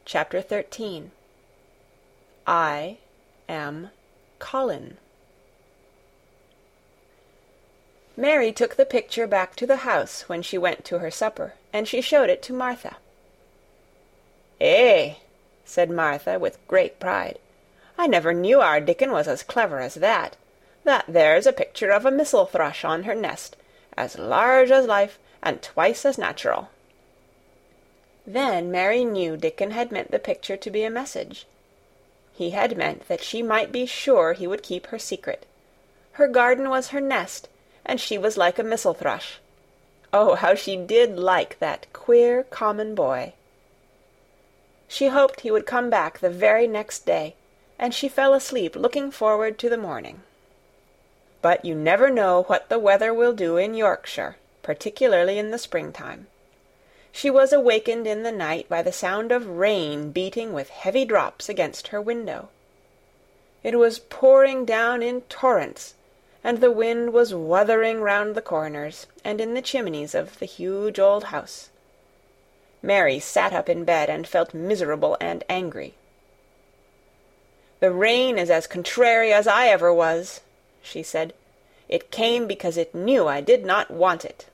Chapter 13. I am Colin. Mary took the picture back to the house when she went to her supper, and she showed it to Martha. "Eh," said Martha with great pride, "I never knew our Dickon was as clever as that. That there's a picture of a missel thrush on her nest, as large as life, and twice as natural." Then Mary knew Dickon had meant the picture to be a message. He had meant that she might be sure he would keep her secret. Her garden was her nest, and she was like a missel thrush. Oh, how she did like that queer, common boy! She hoped he would come back the very next day, and she fell asleep looking forward to the morning. But you never know what the weather will do in Yorkshire, particularly in the springtime. She was awakened in the night by the sound of rain beating with heavy drops against her window. It was pouring down in torrents, and the wind was wuthering round the corners and in the chimneys of the huge old house. Mary sat up in bed and felt miserable and angry. "The rain is as contrary as I ever was," she said. "It came because it knew I did not want it."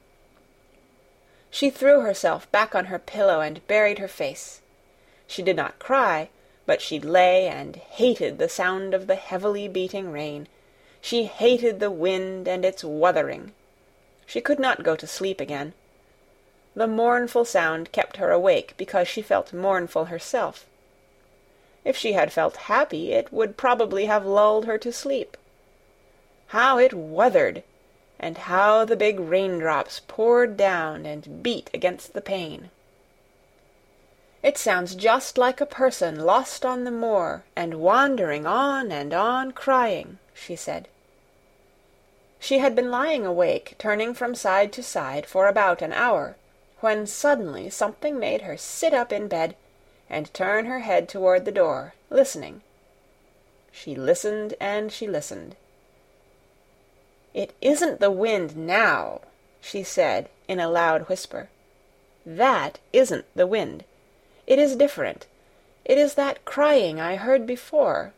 She threw herself back on her pillow and buried her face. She did not cry, but she lay and hated the sound of the heavily beating rain. She hated the wind and its wuthering. She could not go to sleep again. The mournful sound kept her awake because she felt mournful herself. If she had felt happy, it would probably have lulled her to sleep. How it wuthered! And how the big raindrops poured down and beat against the pane. "It sounds just like a person lost on the moor and wandering on and on crying," she said. She had been lying awake, turning from side to side for about an hour, when suddenly something made her sit up in bed and turn her head toward the door, listening. She listened and she listened. "It isn't the wind now," she said in a loud whisper. "That isn't the wind. It is different. It is that crying I heard before."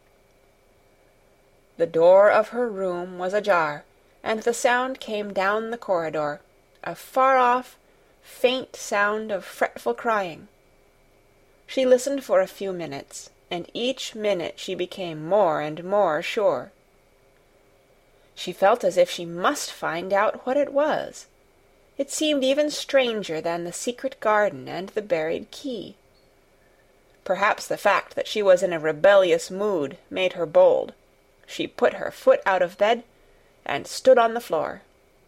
The door of her room was ajar, and the sound came down the corridor, a far-off, faint sound of fretful crying. She listened for a few minutes, and each minute she became more and more sure. She felt as if she must find out what it was. It seemed even stranger than the secret garden and the buried key. Perhaps the fact that she was in a rebellious mood made her bold. She put her foot out of bed and stood on the floor.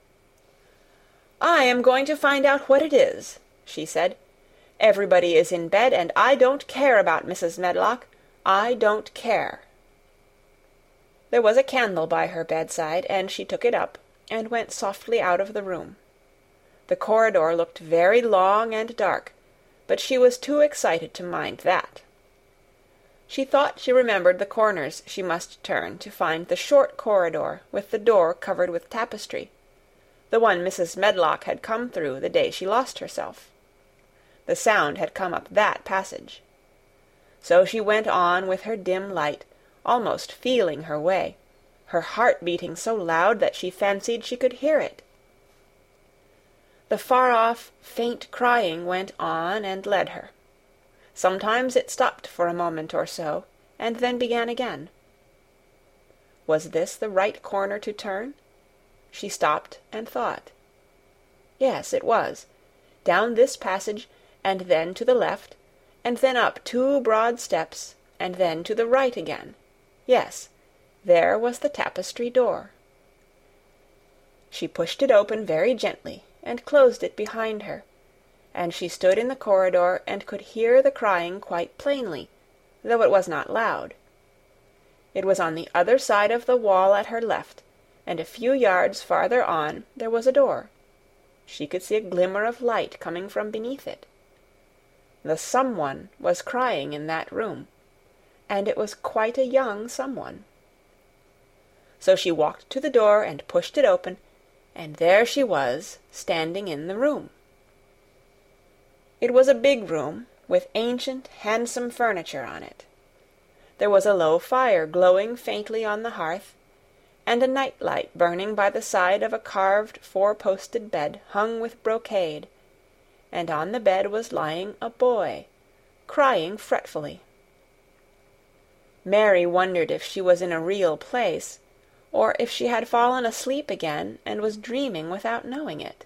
"I am going to find out what it is," she said. "Everybody is in bed, and I don't care about Mrs. Medlock. I don't care." There was a candle by her bedside, and she took it up, and went softly out of the room. The corridor looked very long and dark, but she was too excited to mind that. She thought she remembered the corners she must turn to find the short corridor with the door covered with tapestry, the one Mrs. Medlock had come through the day she lost herself. The sound had come up that passage. So she went on with her dim light, almost feeling her way, her heart beating so loud that she fancied she could hear it. The far-off, faint crying went on and led her. Sometimes it stopped for a moment or so, and then began again. Was this the right corner to turn? She stopped and thought. Yes, it was. Down this passage, and then to the left, and then up 2 broad steps, and then to the right again. Yes, there was the tapestry door. She pushed it open very gently and closed it behind her, and she stood in the corridor and could hear the crying quite plainly, though it was not loud. It was on the other side of the wall at her left, and a few yards farther on there was a door. She could see a glimmer of light coming from beneath it. The someone was crying in that room, and it was quite a young someone. So she walked to the door and pushed it open, and there she was, standing in the room. It was a big room, with ancient, handsome furniture on it. There was a low fire glowing faintly on the hearth, and a night-light burning by the side of a carved four-posted bed hung with brocade, and on the bed was lying a boy, crying fretfully. Mary wondered if she was in a real place, or if she had fallen asleep again and was dreaming without knowing it.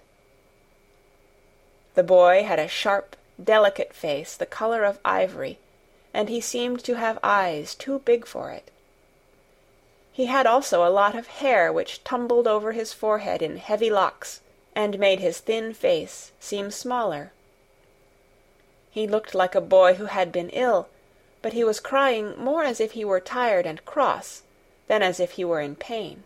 The boy had a sharp, delicate face the color of ivory, and he seemed to have eyes too big for it. He had also a lot of hair which tumbled over his forehead in heavy locks, and made his thin face seem smaller. He looked like a boy who had been ill, but he was crying more as if he were tired and cross than as if he were in pain.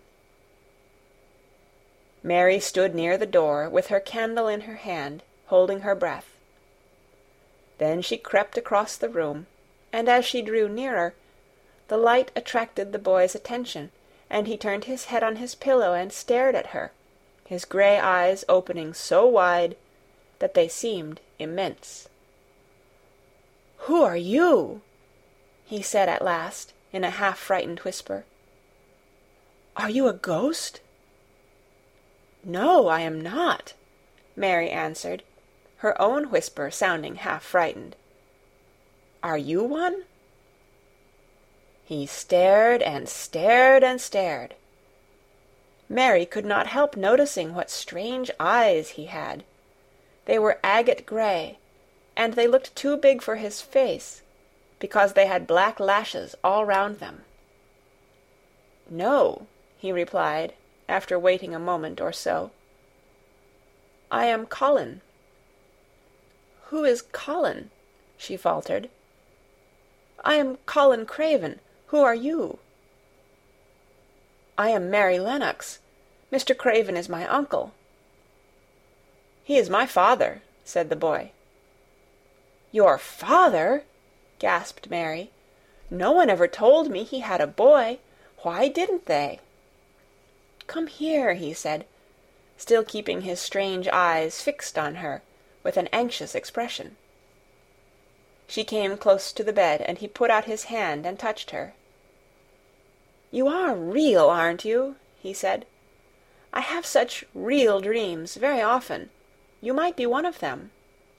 Mary stood near the door with her candle in her hand, holding her breath. Then she crept across the room, and as she drew nearer, the light attracted the boy's attention, and he turned his head on his pillow and stared at her, his gray eyes opening so wide that they seemed immense. "Who are you?" he said at last, in a half-frightened whisper. "Are you a ghost?" "No, I am not," Mary answered, her own whisper sounding half-frightened. "Are you one?" He stared and stared and stared. Mary could not help noticing what strange eyes he had. They were agate gray, and they looked too big for his face, because they had black lashes all round them. "No," he replied, after waiting a moment or so. "I am Colin." "Who is Colin?" she faltered. "I am Colin Craven. Who are you?" "I am Mary Lennox. Mr. Craven is my uncle." "He is my father," said the boy. "Your father?" gasped Mary. "No one ever told me he had a boy. Why didn't they?" "Come here," he said, still keeping his strange eyes fixed on her with an anxious expression. She came close to the bed, and he put out his hand and touched her. "You are real, aren't you?" he said. "I have such real dreams very often. You might be one of them."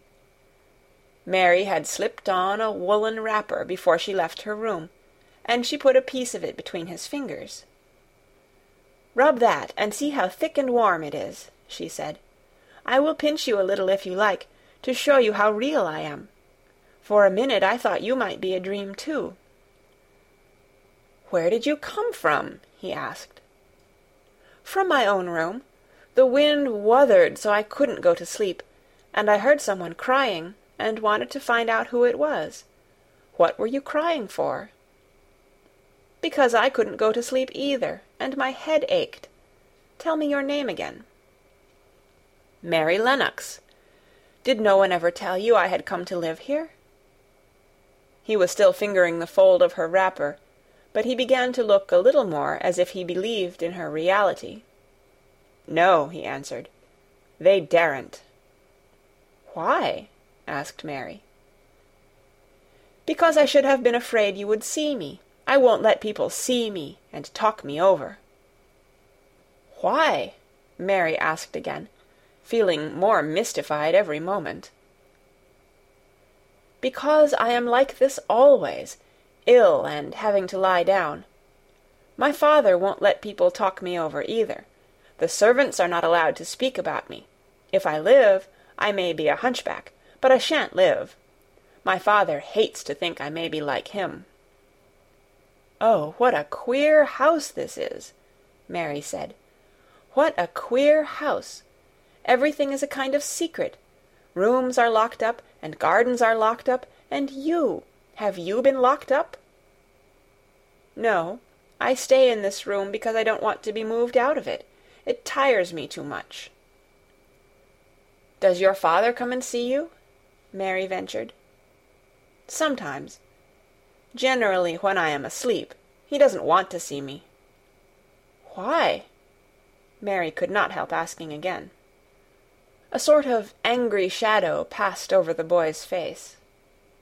Mary had slipped on a woolen wrapper before she left her room, and she put a piece of it between his fingers. "Rub that, and see how thick and warm it is," she said. "I will pinch you a little if you like, to show you how real I am. For a minute I thought you might be a dream too." "Where did you come from?" he asked. "From my own room. The wind wuthered so I couldn't go to sleep, and I heard someone crying, and wanted to find out who it was. What were you crying for?" "Because I couldn't go to sleep either, and my head ached. Tell me your name again." "Mary Lennox. Did no one ever tell you I had come to live here?" He was still fingering the fold of her wrapper, but he began to look a little more as if he believed in her reality. "No," he answered. "They daren't." "Why?" asked Mary. "Because I should have been afraid you would see me. I won't let people see me and talk me over." "Why?" Mary asked again, feeling more mystified every moment. "Because I am like this always, ill and having to lie down. My father won't let people talk me over either. The servants are not allowed to speak about me. If I live, I may be a hunchback, but I shan't live. My father hates to think I may be like him." "Oh, what a queer house this is," Mary said. "What a queer house. Everything is a kind of secret. Rooms are locked up, and gardens are locked up, and have you been locked up?" "No, I stay in this room because I don't want to be moved out of it. It tires me too much." "Does your father come and see you?" Mary ventured. "Sometimes. Generally when I am asleep. He doesn't want to see me." "Why?" Mary could not help asking again. A sort of angry shadow passed over the boy's face.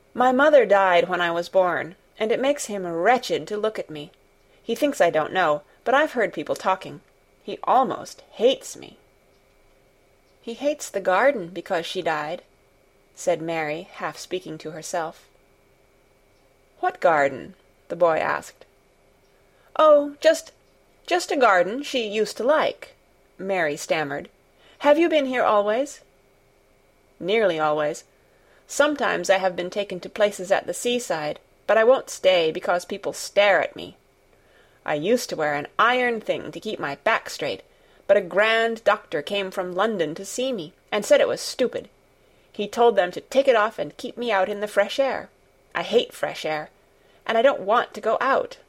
My mother died when I was born, and it makes him wretched to look at me. He thinks I don't know, but I've heard people talking. He almost hates me." "He hates the garden because she died," said Mary, half speaking to herself. "What garden?" the boy asked. "Oh, just a garden she used to like," Mary stammered. "Have you been here always?" "Nearly always. Sometimes I have been taken to places at the seaside, but I won't stay because people stare at me. I used to wear an iron thing to keep my back straight, but a grand doctor came from London to see me, and said it was stupid. He told them to take it off and keep me out in the fresh air. I hate fresh air, and I don't want to go out."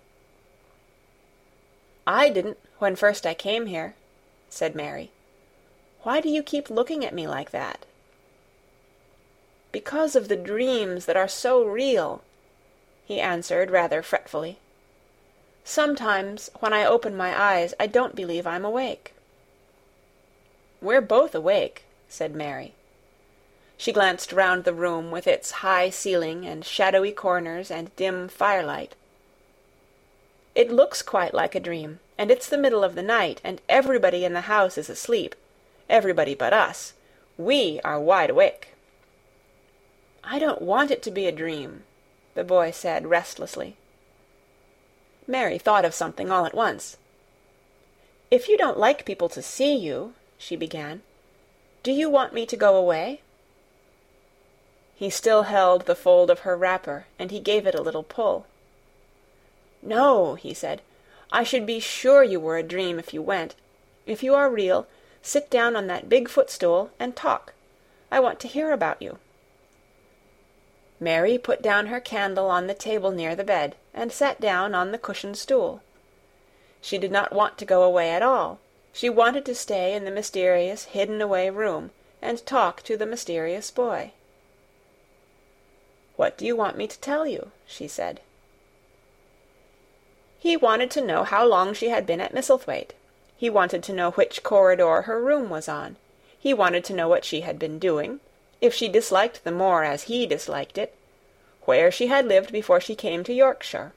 "I didn't when first I came here," said Mary. "Why do you keep looking at me like that?" "Because of the dreams that are so real," he answered rather fretfully. "Sometimes, when I open my eyes, I don't believe I'm awake." "We're both awake," said Mary. She glanced round the room with its high ceiling and shadowy corners and dim firelight. "It looks quite like a dream, and it's the middle of the night, and everybody in the house is asleep. Everybody but us. We are wide awake." "I don't want it to be a dream," the boy said restlessly. Mary thought of something all at once. "If you don't like people to see you," she began, "do you want me to go away?" He still held the fold of her wrapper, and he gave it a little pull. "No," he said. "I should be sure you were a dream if you went. If you are real, sit down on that big footstool and talk. I want to hear about you." Mary put down her candle on the table near the bed, and sat down on the cushioned stool. She did not want to go away at all. She wanted to stay in the mysterious hidden-away room, and talk to the mysterious boy. "What do you want me to tell you?" she said. He wanted to know how long she had been at Misselthwaite. He wanted to know which corridor her room was on. He wanted to know what she had been doing, if she disliked the moor as he disliked it, where she had lived before she came to Yorkshire.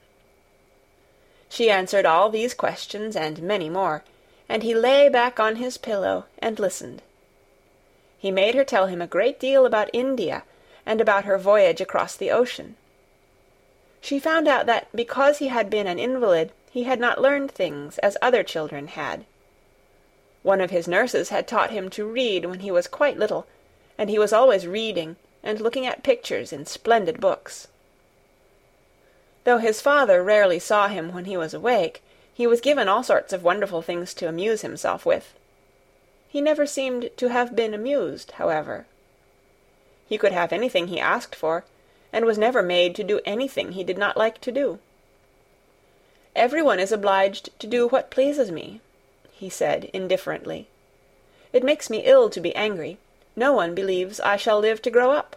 She answered all these questions and many more, and he lay back on his pillow and listened. He made her tell him a great deal about India, and about her voyage across the ocean. She found out that because he had been an invalid, he had not learned things as other children had. One of his nurses had taught him to read when he was quite little, and he was always reading and looking at pictures in splendid books. Though his father rarely saw him when he was awake, he was given all sorts of wonderful things to amuse himself with. He never seemed to have been amused, however. He could have anything he asked for, and was never made to do anything he did not like to do. "Everyone is obliged to do what pleases me," he said indifferently. "It makes me ill to be angry. No one believes I shall live to grow up."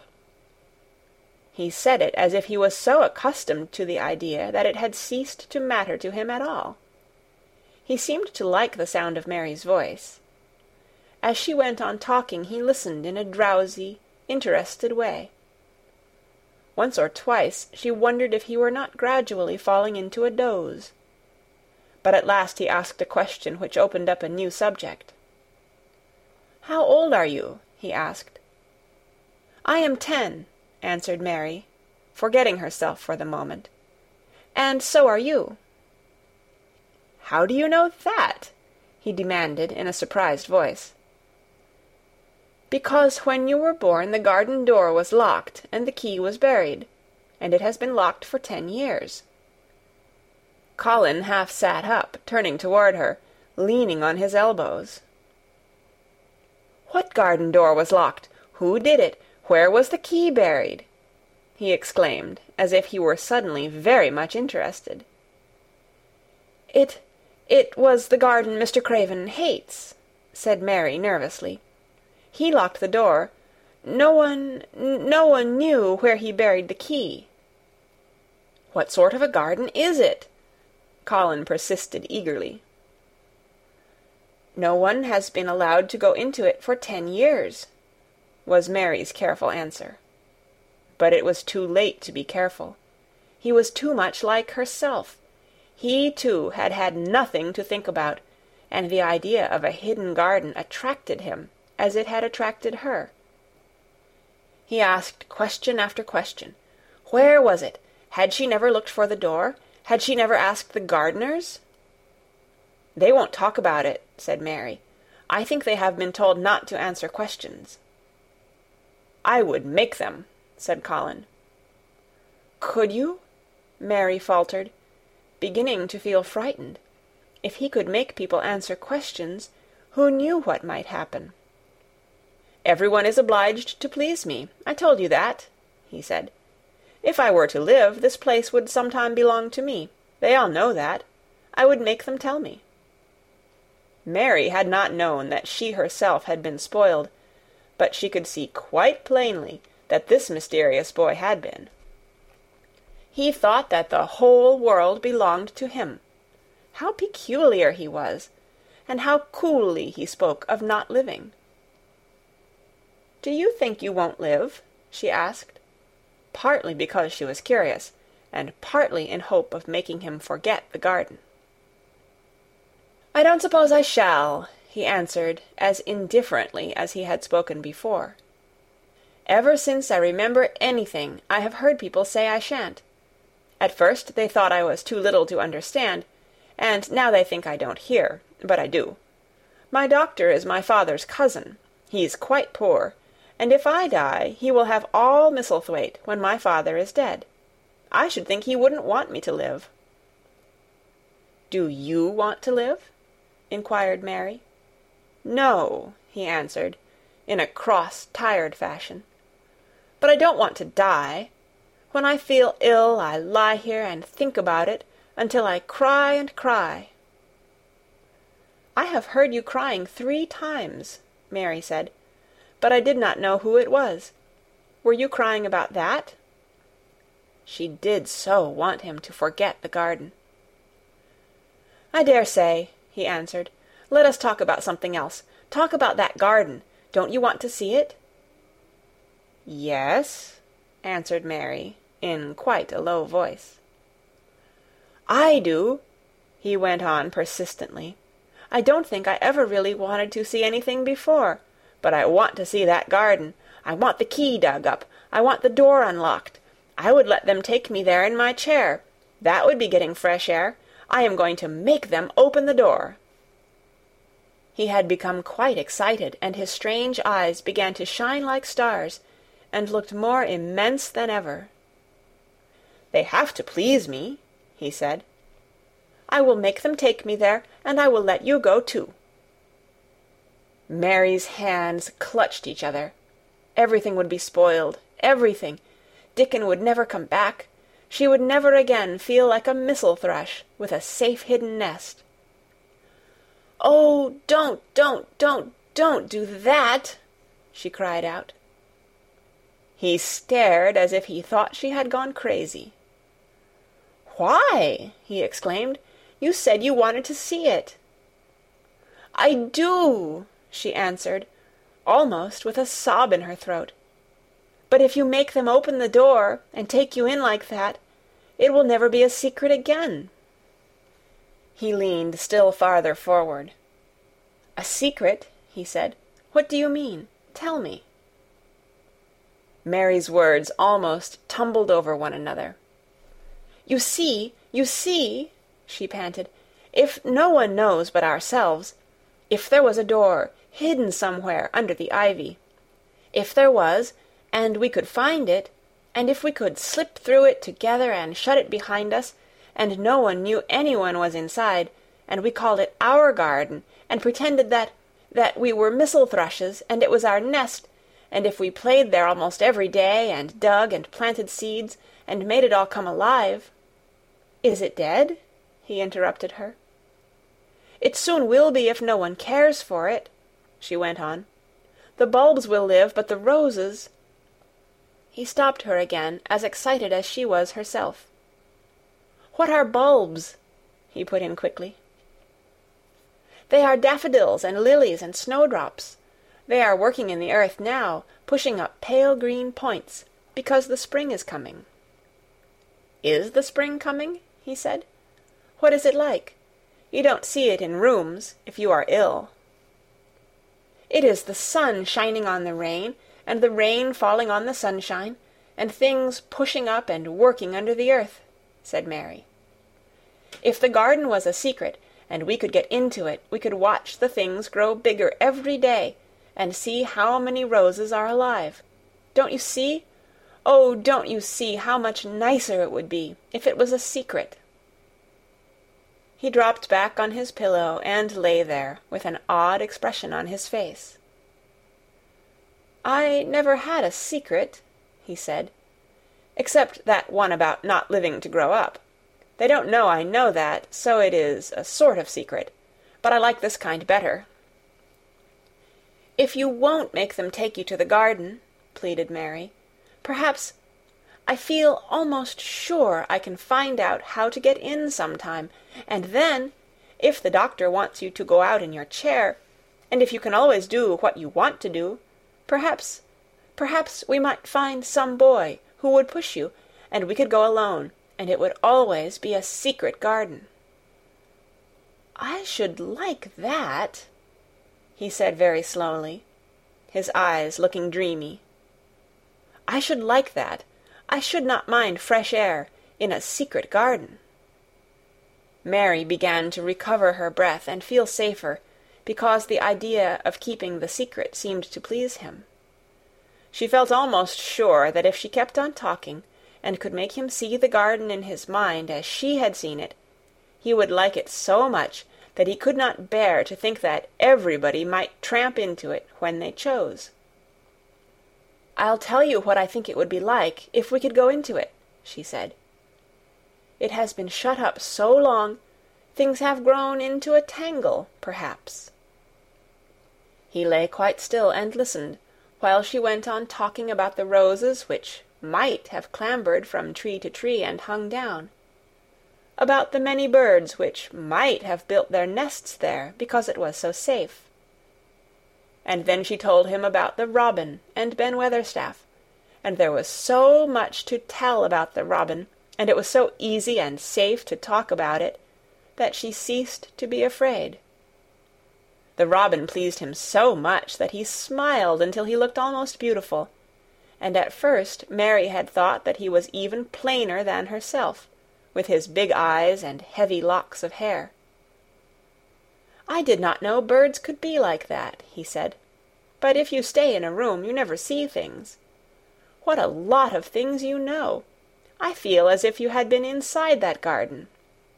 He said it as if he was so accustomed to the idea that it had ceased to matter to him at all. He seemed to like the sound of Mary's voice. As she went on talking, he listened in a drowsy, interested way. Once or twice she wondered if he were not gradually falling into a doze. But at last he asked a question which opened up a new subject. "How old are you?" he asked. "I am 10, answered Mary, forgetting herself for the moment. "And so are you." "How do you know that?" he demanded in a surprised voice. "Because when you were born the garden door was locked and the key was buried, and it has been locked for 10 years. Colin half sat up, turning toward her, leaning on his elbows. "What garden door was locked? Who did it? Where was the key buried?" he exclaimed, as if he were suddenly very much interested. It was the garden Mr. Craven hates," said Mary nervously. "He locked the door. No one knew where he buried the key." "What sort of a garden is it?" Colin persisted eagerly. "No one has been allowed to go into it for 10 years," was Mary's careful answer. But it was too late to be careful. He was too much like herself. He, too, had had nothing to think about, and the idea of a hidden garden attracted him as it had attracted her. He asked question after question. Where was it? Had she never looked for the door? Had she never asked the gardeners? "They won't talk about it," said Mary. "I think they have been told not to answer questions." "I would make them," said Colin. "Could you?" Mary faltered, beginning to feel frightened. If he could make people answer questions, who knew what might happen? "Everyone is obliged to please me. I told you that," he said. "If I were to live, this place would sometime belong to me. They all know that. I would make them tell me." Mary had not known that she herself had been spoiled, but she could see quite plainly that this mysterious boy had been. He thought that the whole world belonged to him. How peculiar he was, and how coolly he spoke of not living. "Do you think you won't live?" she asked, partly because she was curious, and partly in hope of making him forget the garden. "I don't suppose I shall," he answered as indifferently as he had spoken before. "Ever since I remember anything, I have heard people say I shan't. At first they thought I was too little to understand, and now they think I don't hear, but I do. My doctor is my father's cousin. He's quite poor, and if I die, he will have all Misselthwaite when my father is dead. I should think he wouldn't want me to live." "Do you want to live?" inquired Mary. "No," he answered, in a cross, tired fashion. "But I don't want to die. When I feel ill, I lie here and think about it until I cry and cry." "I have heard you crying 3 times," Mary said, "but I did not know who it was. Were you crying about that?" She did so want him to forget the garden. "I dare say," he answered. "Let us talk about something else. Talk about that garden. Don't you want to see it?" "Yes," answered Mary, in quite a low voice. "I do," he went on persistently. "I don't think I ever really wanted to see anything before, but I want to see that garden. I want the key dug up. I want the door unlocked. I would let them take me there in my chair. That would be getting fresh air. I am going to make them open the door." He had become quite excited, and his strange eyes began to shine like stars, and looked more immense than ever. "They have to please me," he said. "I will make them take me there, and I will let you go too." Mary's hands clutched each other. Everything would be spoiled, everything. Dickon would never come back. She would never again feel like a missel thrush with a safe-hidden nest. "Oh, don't do that!" she cried out. He stared as if he thought she had gone crazy. "Why?" he exclaimed. "You said you wanted to see it." "I do," she answered, almost with a sob in her throat. "But if you make them open the door and take you in like that, it will never be a secret again." He leaned still farther forward. "A secret?" he said. "What do you mean? Tell me." Mary's words almost tumbled over one another. You see," she panted, "if no one knows but ourselves, if there was a door hidden somewhere under the ivy, if there was, and we could find it, and if we could slip through it together and shut it behind us, and no one knew anyone was inside, and we called it our garden, and pretended that we were missel thrushes, and it was our nest, and if we played there almost every day, and dug and planted seeds, and made it all come alive—" "Is it dead?" he interrupted her. "It soon will be if no one cares for it," she went on. "The bulbs will live, but the roses—" He stopped her again, as excited as she was herself. "What are bulbs?" he put in quickly. "They are daffodils and lilies and snowdrops. They are working in the earth now, pushing up pale green points. because the spring is coming." "Is the spring coming?" he said. "What is it like? You don't see it in rooms, if you are ill." "It is the sun shining on the rain, and the rain falling on the sunshine, and things pushing up and working under the earth," said Mary. "If the garden was a secret, and we could get into it, we could watch the things grow bigger every day, and see how many roses are alive. Don't you see? Oh, don't you see how much nicer it would be if it was a secret?" He dropped back on his pillow and lay there with an odd expression on his face. "I never had a secret," he said, "except that one about not living to grow up. They don't know I know that, so it is a sort of secret, but I like this kind better." "If you won't make them take you to the garden," pleaded Mary, "perhaps, I feel almost sure I can find out how to get in sometime, and then, if the doctor wants you to go out in your chair, and if you can always do what you want to do, perhaps we might find some boy who would push you, and we could go alone, and it would always be a secret garden." "I should like that," he said very slowly, his eyes looking dreamy. "I should like that. I should not mind fresh air in a secret garden." Mary began to recover her breath and feel safer, because the idea of keeping the secret seemed to please him. She felt almost sure that if she kept on talking, and could make him see the garden in his mind as she had seen it, he would like it so much that he could not bear to think that everybody might tramp into it when they chose. "I'll tell you what I think it would be like if we could go into it," she said. "It has been shut up so long, things have grown into a tangle, perhaps." He lay quite still and listened, while she went on talking about the roses which might have clambered from tree to tree and hung down, about the many birds which might have built their nests there because it was so safe. And then she told him about the robin and Ben Weatherstaff, and there was so much to tell about the robin, and it was so easy and safe to talk about it, that she ceased to be afraid. The robin pleased him so much that he smiled until he looked almost beautiful, and at first Mary had thought that he was even plainer than herself, with his big eyes and heavy locks of hair. "I did not know birds could be like that," he said. "But if you stay in a room, you never see things. What a lot of things you know! I feel as if you had been inside that garden."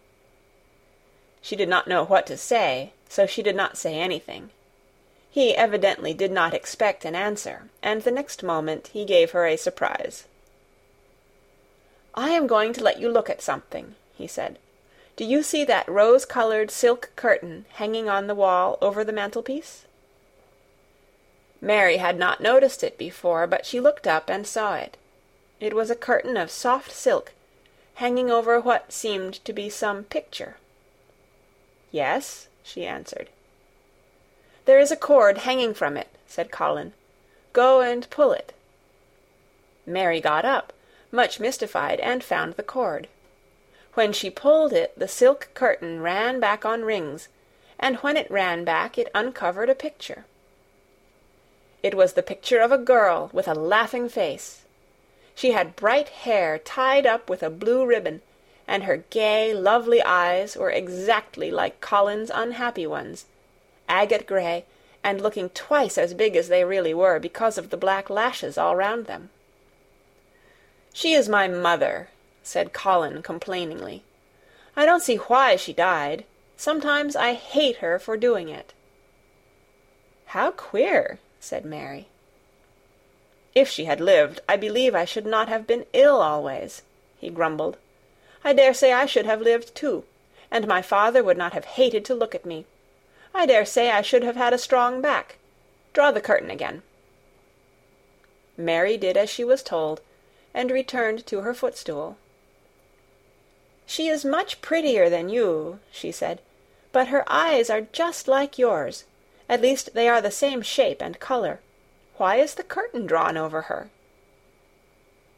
She did not know what to say, so she did not say anything. He evidently did not expect an answer, and the next moment he gave her a surprise. "I am going to let you look at something," he said. "Do you see that rose-colored silk curtain hanging on the wall over the mantelpiece?" Mary had not noticed it before, but she looked up and saw it. It was a curtain of soft silk, hanging over what seemed to be some picture. "Yes," she answered. "There is a cord hanging from it," said Colin. "Go and pull it." Mary got up, much mystified, and found the cord. When she pulled it, the silk curtain ran back on rings, and when it ran back it uncovered a picture. It was the picture of a girl with a laughing face. She had bright hair tied up with a blue ribbon, and her gay, lovely eyes were exactly like Colin's unhappy ones, agate grey, and looking twice as big as they really were because of the black lashes all round them. "She is my mother," said Colin complainingly. "I don't see why she died. Sometimes I hate her for doing it." "How queer," said Mary. "If she had lived, I believe I should not have been ill always," he grumbled. "I dare say I should have lived too, and my father would not have hated to look at me. I dare say I should have had a strong back. Draw the curtain again." Mary did as she was told, and returned to her footstool. "She is much prettier than you," she said, "but her eyes are just like yours. At least they are the same shape and color. Why is the curtain drawn over her?"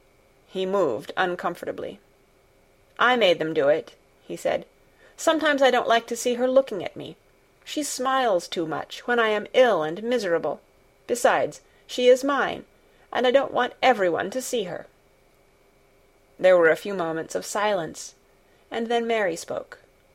He moved uncomfortably. "I made them do it," he said. "Sometimes I don't like to see her looking at me. She smiles too much when I am ill and miserable. Besides, she is mine, and I don't want everyone to see her." There were a few moments of silence, and then Mary spoke.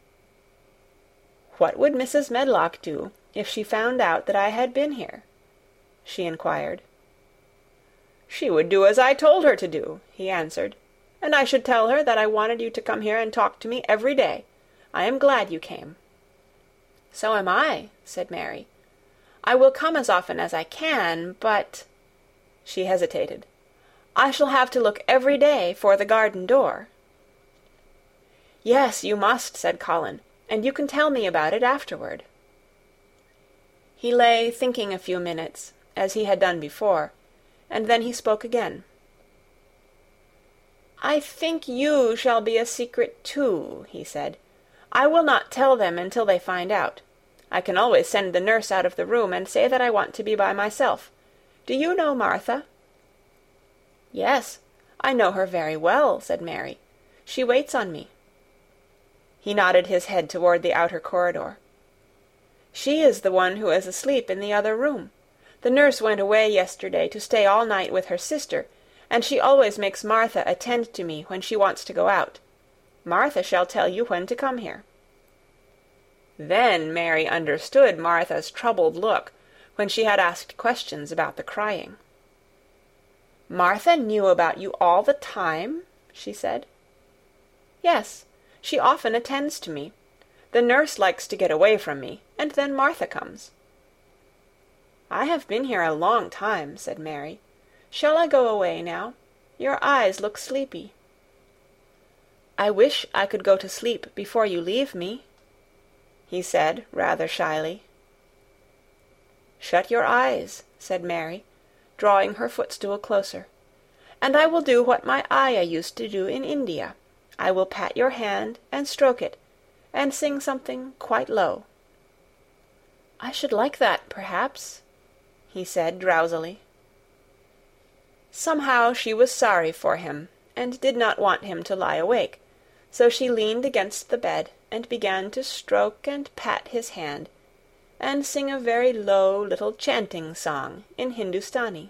"What would Mrs. Medlock do if she found out that I had been here?" she inquired. "She would do as I told her to do," he answered. "And I should tell her that I wanted you to come here and talk to me every day. I am glad you came." "So am I," said Mary. "I will come as often as I can, but—" She hesitated. "I shall have to look every day for the garden door." "Yes, you must," said Colin, "and you can tell me about it afterward." He lay thinking a few minutes, as he had done before, and then he spoke again. "I think you shall be a secret too," he said. "I will not tell them until they find out. I can always send the nurse out of the room and say that I want to be by myself. Do you know Martha?" "Yes, I know her very well," said Mary. "She waits on me." He nodded his head toward the outer corridor. "She is the one who is asleep in the other room. The nurse went away yesterday to stay all night with her sister, and she always makes Martha attend to me when she wants to go out. Martha shall tell you when to come here." Then Mary understood Martha's troubled look when she had asked questions about the crying. "Martha knew about you all the time?" she said. "Yes, she often attends to me. The nurse likes to get away from me, and then Martha comes." "I have been here a long time," said Mary. "Shall I go away now? Your eyes look sleepy." "I wish I could go to sleep before you leave me," he said, rather shyly. "Shut your eyes," said Mary, drawing her footstool closer, "and I will do what my ayah used to do in India. I will pat your hand and stroke it, and sing something quite low." "I should like that, perhaps," he said drowsily. Somehow she was sorry for him, and did not want him to lie awake, so she leaned against the bed and began to stroke and pat his hand, and sing a very low little chanting song in Hindustani.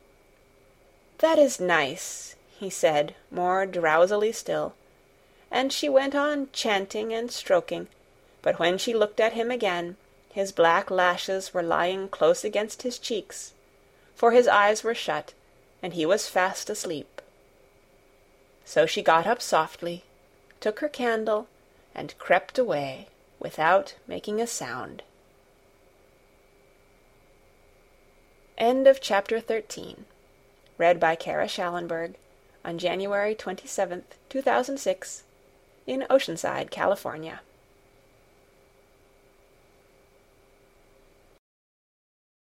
"That is nice," he said, more drowsily still, and she went on chanting and stroking, but when she looked at him again, his black lashes were lying close against his cheeks, for his eyes were shut, and he was fast asleep. So she got up softly, took her candle, and crept away without making a sound. End of Chapter 13. Read by Kara Schallenberg on January 27th, 2006, in Oceanside, California.